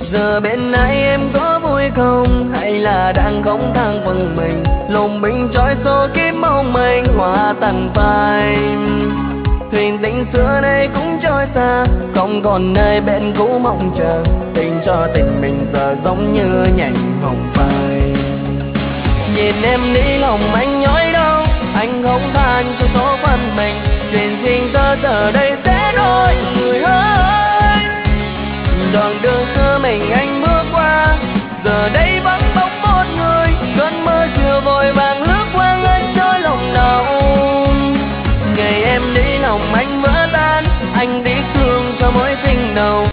giờ bên ai em có vui không, hay là đang không thang phần mình, lòng mình trôi số kiếp mong manh hóa thành phai. Thuyền tình xưa nay cũng trôi xa, không còn nơi bên cũ mong chờ, tình cho tình mình giờ giống như nhành hồng phai. Nhìn em đi lòng anh nhói đau,